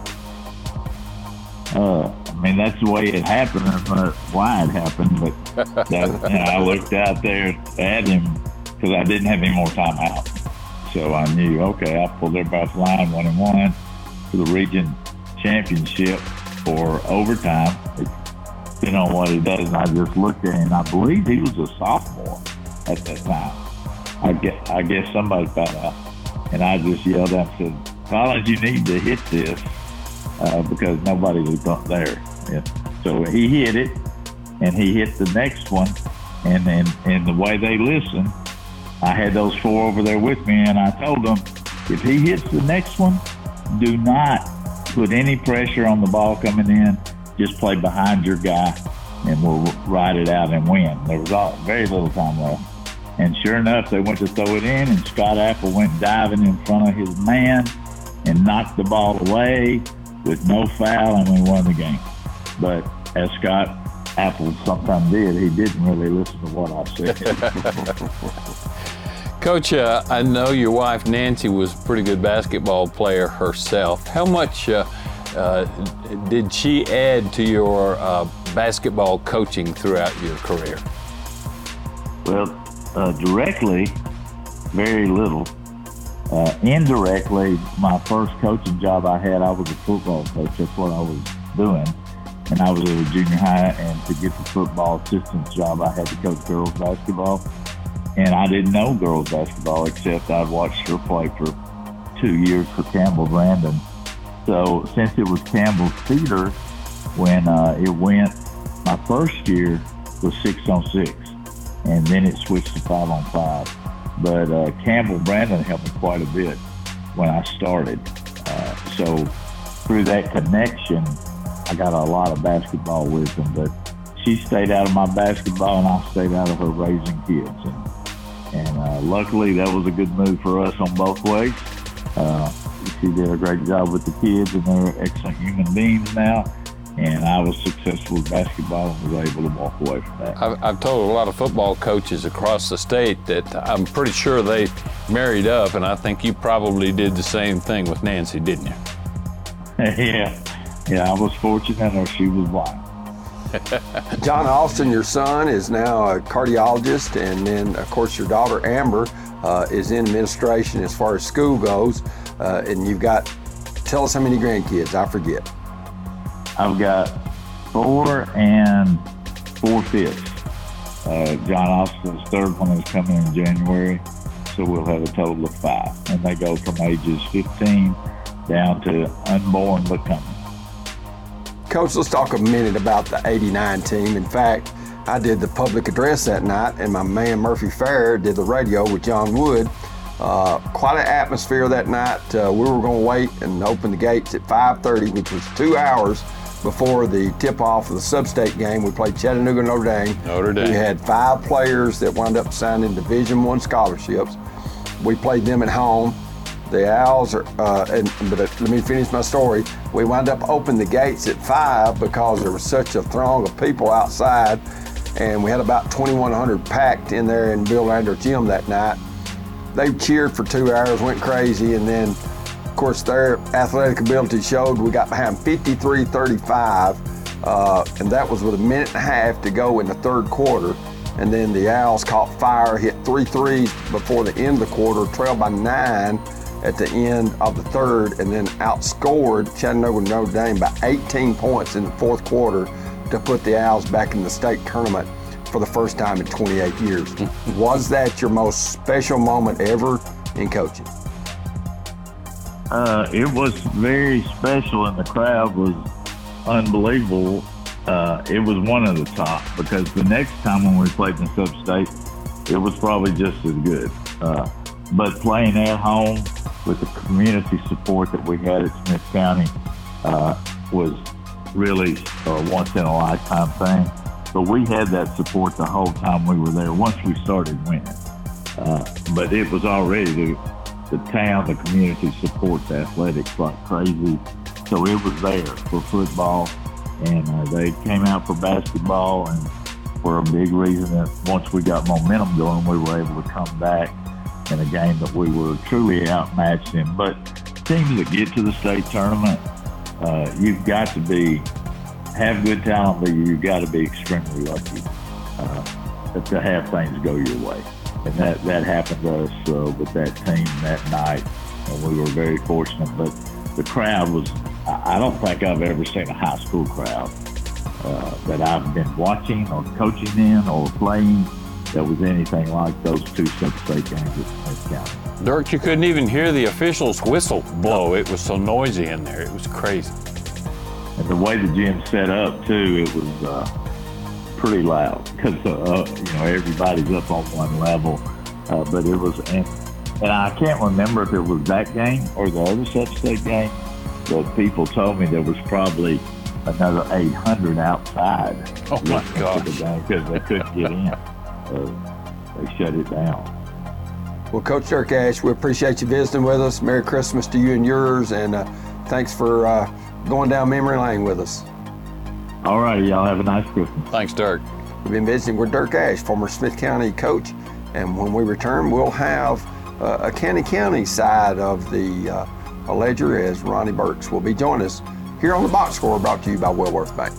Uh, I mean, that's the way it happened. That's not why it happened, but that, you know, I looked out there at him because I didn't have any more time out. So I knew, okay, I pulled everybody off the line one and one to the region championship for overtime. Depending on what he does, and I just looked at him, and I believe he was a sophomore at that time. I guess, I guess somebody found out, and I just yelled out and said, "Collins, you need to hit this," uh, because nobody was up there. Yeah. So he hit it, and he hit the next one, and then and the way they listened, I had those four over there with me, and I told them, if he hits the next one, do not put any pressure on the ball coming in. Just play behind your guy, and we'll ride it out and win. There was all, very little time left. And sure enough, they went to throw it in, and Scott Apple went diving in front of his man and knocked the ball away with no foul, and we won the game. But as Scott Apple sometimes did, he didn't really listen to what I said. Coach, uh, I know your wife Nancy was a pretty good basketball player herself. How much uh, uh, did she add to your uh, basketball coaching throughout your career? Well, uh, directly, very little. Uh, indirectly, my first coaching job I had, I was a football coach. That's what I was doing. And I was at a junior high, and to get the football assistant's job, I had to coach girls basketball. And I didn't know girls basketball, except I'd watched her play for two years for Campbell Brandon. So since it was Campbell's theater, when uh, it went, my first year was six on six, and then it switched to five on five. But uh, Campbell Brandon helped me quite a bit when I started. Uh, so through that connection, I got a lot of basketball wisdom. But she stayed out of my basketball, and I stayed out of her raising kids. And, and uh, luckily, that was a good move for us on both ways. Uh, she did a great job with the kids, and they're excellent human beings now. And I was successful with basketball and was able to walk away from that. I've, I've told a lot of football coaches across the state that I'm pretty sure they married up, and I think you probably did the same thing with Nancy, didn't you? yeah, yeah, I was fortunate, or she was blind. John Austin, your son, is now a cardiologist, and then, of course, your daughter, Amber, uh, is in administration as far as school goes. Uh, and you've got, tell us how many grandkids, I forget. I've got four and four fifths. Uh, John Austin's third one is coming in January, so we'll have a total of five. And they go from ages fifteen down to unborn but coming. Coach, let's talk a minute about the eighty-nine team. In fact, I did the public address that night, and my man Murphy Fair did the radio with John Wood. Uh, quite an atmosphere that night. Uh, we were going to wait and open the gates at five thirty, which was two hours before the tip-off of the sub-state game. We played Chattanooga Notre Dame. Notre Dame. We had five players that wound up signing Division One scholarships. We played them at home. The Owls are, uh, and, but let me finish my story. We wound up opening the gates at five because there was such a throng of people outside, and we had about twenty-one hundred packed in there in Bill Lander Gym that night. They cheered for two hours, went crazy, and then, of course, their athletic ability showed. We got behind fifty-three thirty-five, uh, and that was with a minute and a half to go in the third quarter. And then the Owls caught fire, hit three threes before the end of the quarter, trailed by nine at the end of the third, and then outscored Chattanooga Notre Dame by eighteen points in the fourth quarter to put the Owls back in the state tournament for the first time in twenty-eight years. Was that your most special moment ever in coaching? Uh, it was very special, and the crowd was unbelievable. Uh, it was one of the top, because the next time when we played in sub-state, it was probably just as good. Uh, but playing at home with the community support that we had at Smith County uh, was really a once-in-a-lifetime thing. But we had that support the whole time we were there once we started winning. Uh, but it was already the, the town, the community supports athletics like crazy. So it was there for football, and uh, they came out for basketball, and for a big reason that once we got momentum going, we were able to come back in a game that we were truly outmatched in. But teams that get to the state tournament, uh, you've got to be have good talent, but you've got to be extremely lucky uh, to have things go your way. And that, that happened to us uh, with that team that night, and we were very fortunate. But the crowd was, I don't think I've ever seen a high school crowd uh, that I've been watching or coaching in or playing that was anything like those two sub-state games at Smith County. Dirk, you couldn't even hear the officials' whistle blow. It was so noisy in there. It was crazy. And the way the gym set up, too, it was uh, pretty loud because, uh, you know, everybody's up on one level. Uh, but it was, and, and I can't remember if it was that game or the other sub-state game, but people told me there was probably another eight hundred outside. Oh, my gosh. Because they couldn't get in. Uh, they shut it down. Well, Coach Dirk Ash, we appreciate you visiting with us. Merry Christmas to you and yours, and uh, thanks for uh, going down memory lane with us. All right, y'all have a nice Christmas. Thanks, Dirk. We've been visiting with Dirk Ash, former Smith County coach, and when we return, we'll have uh, a County County side of the uh, ledger as Ronnie Burks will be joining us here on the Box Score, brought to you by Wellworth Bank.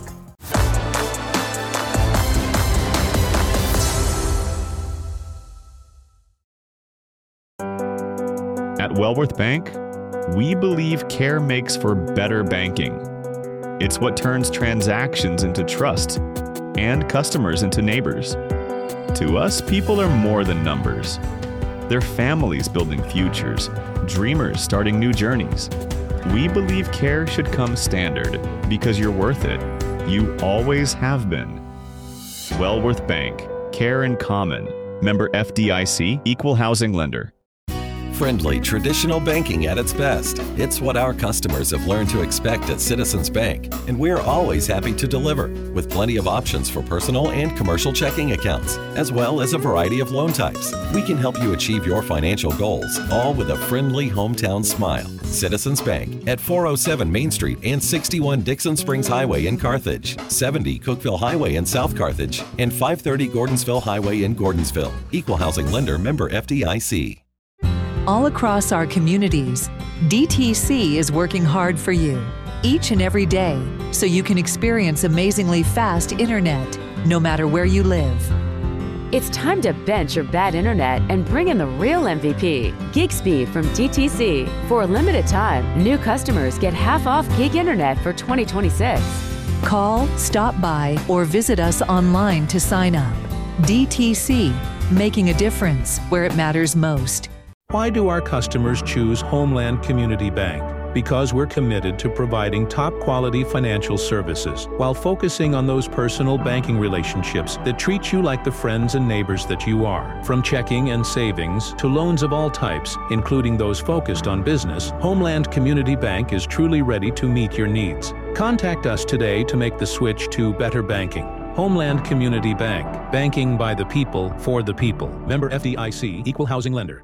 At Wellworth Bank, we believe care makes for better banking. It's what turns transactions into trust and customers into neighbors. To us, people are more than numbers. They're families building futures, dreamers starting new journeys. We believe care should come standard because you're worth it. You always have been. Wellworth Bank, care in common. Member F D I C, Equal Housing Lender. Friendly, traditional banking at its best. It's what our customers have learned to expect at Citizens Bank, and we're always happy to deliver, with plenty of options for personal and commercial checking accounts, as well as a variety of loan types. We can help you achieve your financial goals, all with a friendly hometown smile. Citizens Bank at four oh seven Main Street and sixty-one Dixon Springs Highway in Carthage, seventy Cookeville Highway in South Carthage, and five thirty Gordonsville Highway in Gordonsville. Equal Housing Lender, member F D I C. All across our communities, D T C is working hard for you each and every day so you can experience amazingly fast internet no matter where you live. It's time to bench your bad internet and bring in the real M V P, Gig Speed from D T C. For a limited time, new customers get half off gig internet for twenty twenty-six. Call, stop by, or visit us online to sign up. D T C, making a difference where it matters most. Why do our customers choose Homeland Community Bank? Because we're committed to providing top-quality financial services while focusing on those personal banking relationships that treat you like the friends and neighbors that you are. From checking and savings to loans of all types, including those focused on business, Homeland Community Bank is truly ready to meet your needs. Contact us today to make the switch to better banking. Homeland Community Bank, banking by the people, for the people. Member F D I C, Equal Housing Lender.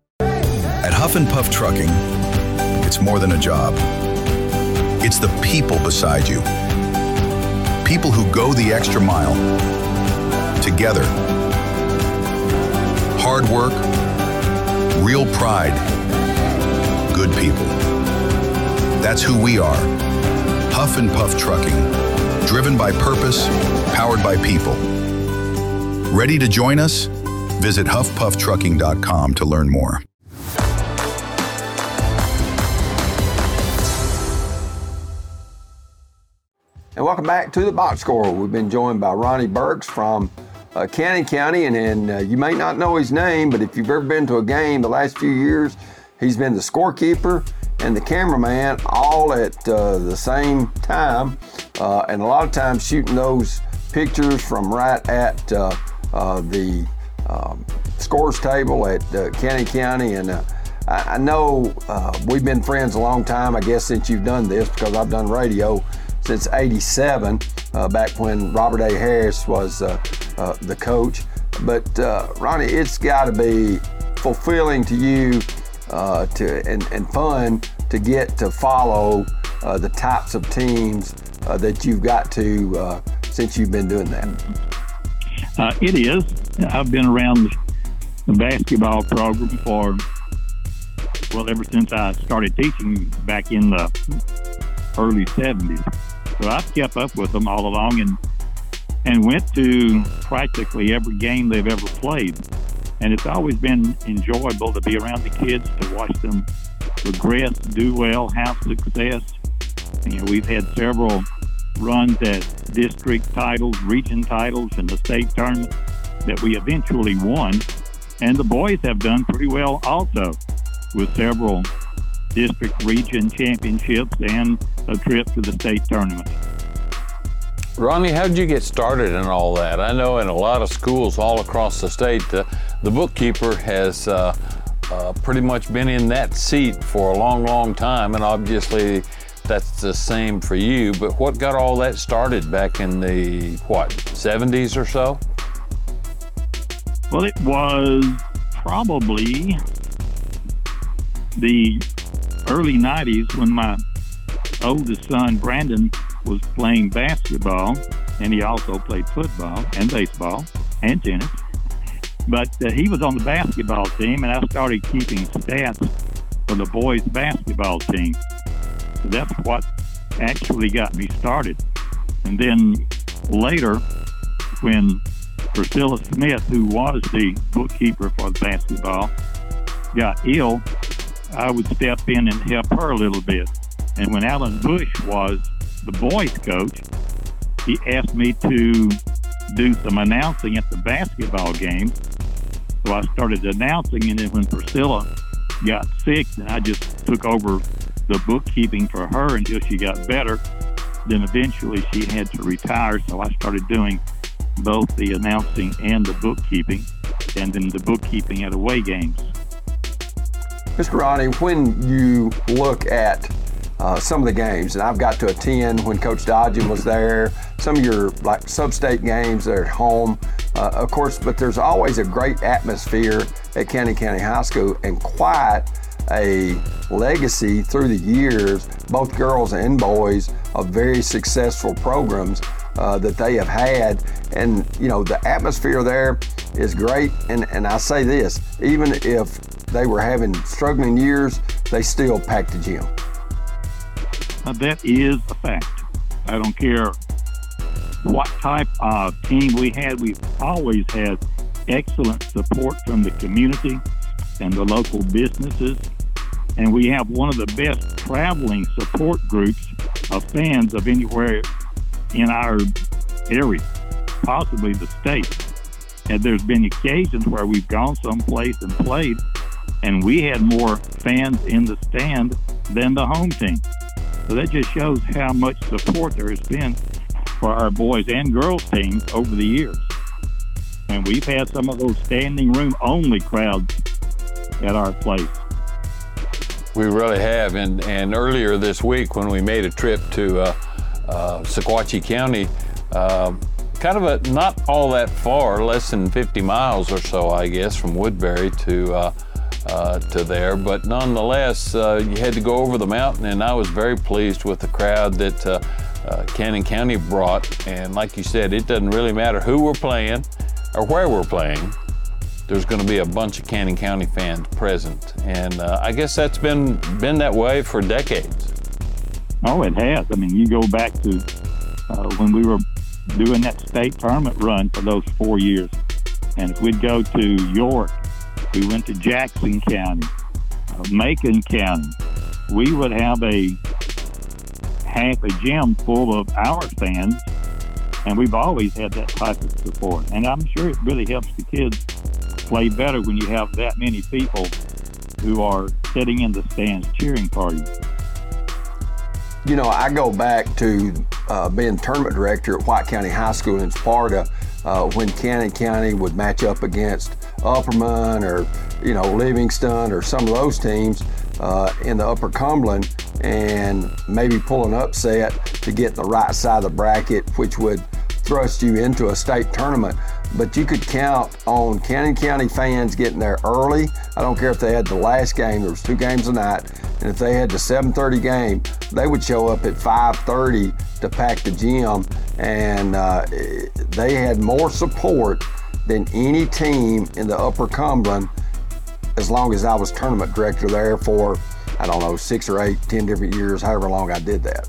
At Huff and Puff Trucking, it's more than a job. It's the people beside you. People who go the extra mile. Together. Hard work, real pride, good people. That's who we are. Huff and Puff Trucking. Driven by purpose, powered by people. Ready to join us? Visit huff puff trucking dot com to learn more. And welcome back to the Box Score. We've been joined by Ronnie Burks from uh, Cannon County, and, and uh, you may not know his name, but if you've ever been to a game the last few years, he's been the scorekeeper and the cameraman all at uh, the same time, uh, and a lot of times shooting those pictures from right at uh, uh, the um, scores table at uh, Cannon County. And uh, I, I know uh, we've been friends a long time, I guess, since you've done this, because I've done radio since eighty-seven, uh, back when Robert A. Harris was uh, uh, the coach. But uh, Ronnie, it's got to be fulfilling to you uh, to and, and fun to get to follow uh, the types of teams uh, that you've got to uh, since you've been doing that. Uh, it is. I've been around the basketball program for, well, ever since I started teaching back in the early seventies. So I've kept up with them all along and and went to practically every game they've ever played. And it's always been enjoyable to be around the kids, to watch them progress, do well, have success. You know, we've had several runs at district titles, region titles, and the state tournament that we eventually won. And the boys have done pretty well also, with several district region championships and a trip to the state tournament. Ronnie, how did you get started in all that? I know in a lot of schools all across the state, the, the bookkeeper has uh, uh, pretty much been in that seat for a long, long time, and obviously that's the same for you. But what got all that started back in the, what, seventies or so? Well, it was probably the early nineties when my oldest son, Brandon, was playing basketball, and he also played football and baseball and tennis. But uh, he was on the basketball team, and I started keeping stats for the boys' basketball team. So that's what actually got me started. And then later, when Priscilla Smith, who was the bookkeeper for the basketball, got ill, I would step in and help her a little bit. And when Alan Bush was the boys coach, he asked me to do some announcing at the basketball games. So I started announcing, and then when Priscilla got sick, then I just took over the bookkeeping for her until she got better. Then eventually she had to retire, so I started doing both the announcing and the bookkeeping, and then the bookkeeping at away games. Mister Ronnie, when you look at uh, some of the games, and I've got to attend when Coach Dodgen was there, some of your like sub-state games that are at home, uh, of course, but there's always a great atmosphere at Cannon County High School and quite a legacy through the years, both girls and boys, of very successful programs uh, that they have had. And, you know, the atmosphere there is great. And, and I say this, even if they were having struggling years, they still packed the gym. Now, that is a fact. I don't care what type of team we had. We've always had excellent support from the community and the local businesses. And we have one of the best traveling support groups of fans of anywhere in our area, possibly the state. And there's been occasions where we've gone someplace and played, and we had more fans in the stand than the home team. So that just shows how much support there has been for our boys and girls teams over the years. And we've had some of those standing room only crowds at our place. We really have, and, and earlier this week when we made a trip to uh, uh, Sequatchie County, uh, kind of a not all that far, less than fifty miles or so, I guess, from Woodbury to uh, uh, to there, but nonetheless, uh, you had to go over the mountain, and I was very pleased with the crowd that uh, uh, Cannon County brought. And like you said, it doesn't really matter who we're playing or where we're playing. There's going to be a bunch of Cannon County fans present, and uh, I guess that's been been that way for decades. Oh, it has. I mean, you go back to uh, when we were doing that state tournament run for those four years, and if we'd go to York, we went to Jackson County, uh, Macon County, we would have a half a gym full of our fans, and we've always had that type of support. And I'm sure it really helps the kids play better when you have that many people who are sitting in the stands cheering for you. You know, I go back to uh, being tournament director at White County High School in Sparta uh, when Cannon County would match up against Upperman or, you know, Livingston or some of those teams uh, in the Upper Cumberland, and maybe pull an upset to get the right side of the bracket, which would thrust you into a state tournament. But you could count on Cannon County fans getting there early. I don't care if they had the last game, there was two games a night, and if they had the seven thirty game, they would show up at five thirty to pack the gym, and uh, they had more support than any team in the Upper Cumberland as long as I was tournament director there for, I don't know, six or eight, ten different years, however long I did that.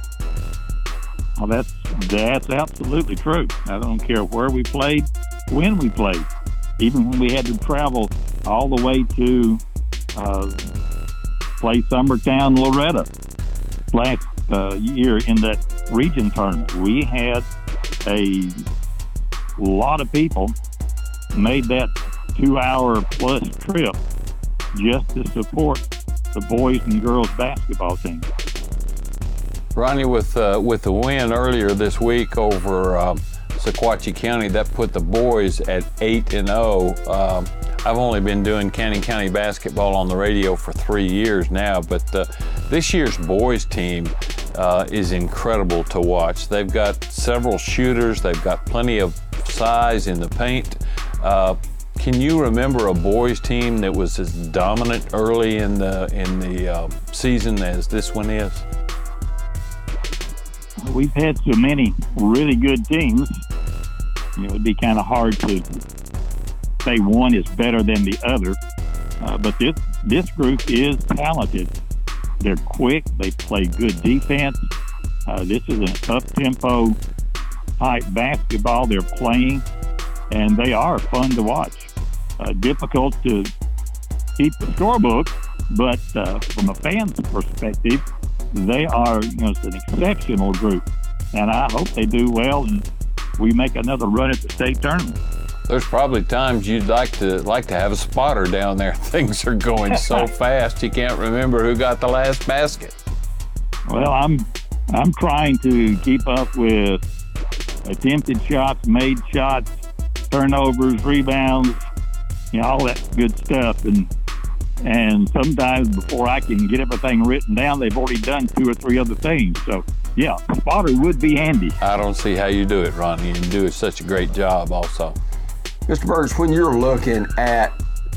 Well, that's that's absolutely true. I don't care where we played, when we played, even when we had to travel all the way to uh, play Summertown, Loretta. Last uh, year in that region tournament, we had a lot of people made that two-hour plus trip just to support the boys and girls basketball team. Ronnie, with uh, with the win earlier this week over um, Sequatchie County, that put the boys at eight and zero. Um, I've only been doing Cannon County basketball on the radio for three years now, but uh, this year's boys team uh, is incredible to watch. They've got several shooters. They've got plenty of size in the paint. Uh, can you remember a boys team that was as dominant early in the in the uh, season as this one is? We've had so many really good teams, you know, it'd be kind of hard to say one is better than the other. Uh, but this this group is talented. They're quick. They play good defense. Uh, this is an up-tempo type basketball they're playing, and they are fun to watch. Uh, difficult to keep the scorebook, but uh, from a fan's perspective, they are, you know, it's an exceptional group, and I hope they do well and we make another run at the state tournament. There's probably times you'd like to like to have a spotter down there. Things are going so fast you can't remember who got the last basket. Well, I'm I'm trying to keep up with attempted shots, made shots, turnovers, rebounds, you know, all that good stuff, and and sometimes before I can get everything written down, they've already done two or three other things. So yeah, spotter would be handy. I don't see how you do it, Ronnie, and you do such a great job also. Mister Burks, when you're looking at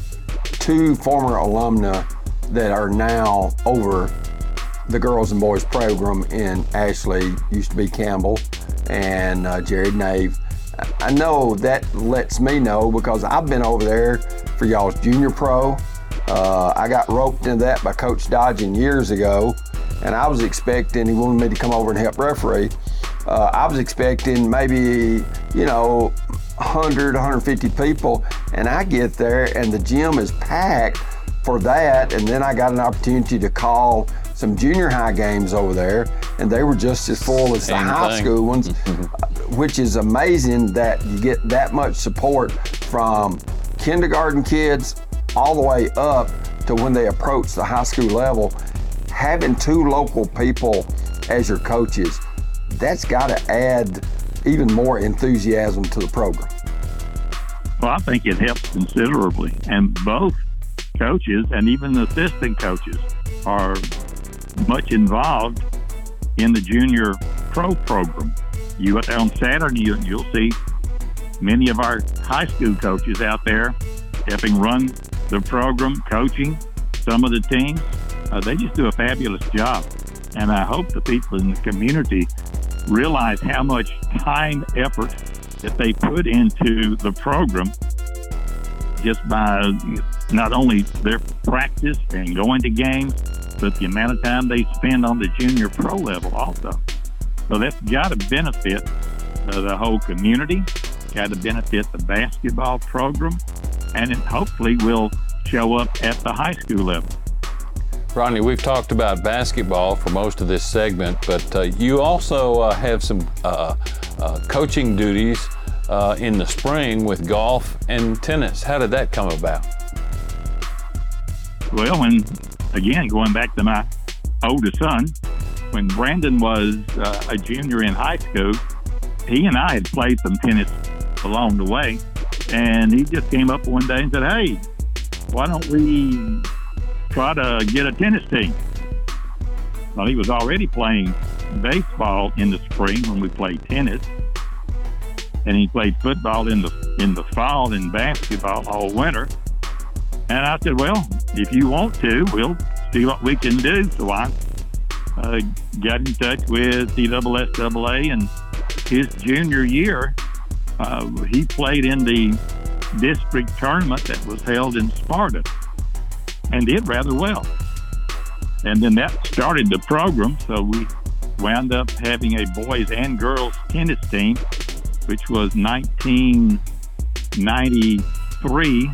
two former alumni that are now over the girls and boys program in Ashley, used to be Campbell, and uh, Jared Nave, I know that lets me know because I've been over there for y'all's junior pro. Uh, I got roped into that by Coach Dodgen years ago, and I was expecting, he wanted me to come over and help referee. Uh, I was expecting maybe, you know, one hundred, one hundred fifty people, and I get there and the gym is packed for that, and then I got an opportunity to call some junior high games over there, and they were just as full as the high school ones, which is amazing that you get that much support from kindergarten kids all the way up to when they approach the high school level. Having two local people as your coaches, that's got to add even more enthusiasm to the program. Well, I think it helps considerably, and both coaches and even the assistant coaches are much involved in the junior pro program. You on Saturday, you, you'll see many of our high school coaches out there helping run the program, coaching some of the teams. Uh, they just do a fabulous job, and I hope the people in the community realize how much time, effort that they put into the program just by not only their practice and going to games, but the amount of time they spend on the junior pro level also. So that's got to benefit uh, the whole community, got to benefit the basketball program, and it hopefully will show up at the high school level. Ronnie, we've talked about basketball for most of this segment, but uh, you also uh, have some uh, uh, coaching duties uh, in the spring with golf and tennis. How did that come about? Well, when, again, going back to my oldest son, when Brandon was uh, a junior in high school, he and I had played some tennis along the way, and he just came up one day and said, "Hey, why don't we try to get a tennis team?" Well, he was already playing baseball in the spring when we played tennis, and he played football in the in the fall and basketball all winter. And I said, "Well, if you want to, we'll see what we can do." So I uh, got in touch with C S S A A, and his junior year, uh, he played in the district tournament that was held in Sparta and did rather well. And then that started the program, so we wound up having a boys and girls tennis team, which was nineteen ninety-three,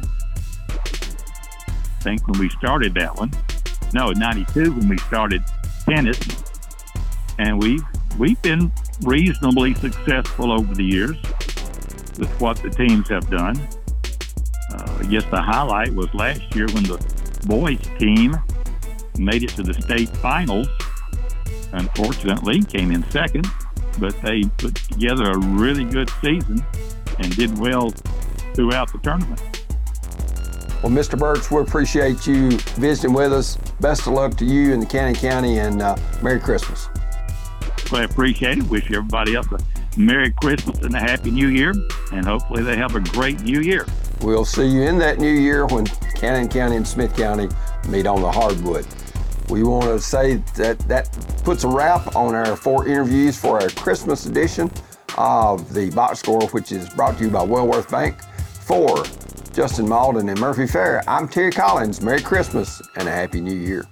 I think, when we started that one. No, ninety-two when we started tennis. And we've, we've been reasonably successful over the years with what the teams have done. Uh, I guess the highlight was last year when the boys team made it to the state finals. Unfortunately, came in second, but they put together a really good season and did well throughout the tournament. Well, Mister Burks, we appreciate you visiting with us. Best of luck to you and the Cannon County, and uh, Merry Christmas. Well, I appreciate it. Wish everybody else a Merry Christmas and a Happy New Year, and hopefully they have a great New Year. We'll see you in that new year when Cannon County and Smith County meet on the hardwood. We want to say that that puts a wrap on our four interviews for our Christmas edition of the Box Score, which is brought to you by Wellworth Bank. For Justin Malden and Murphy Fair, I'm Terry Collins. Merry Christmas and a Happy New Year.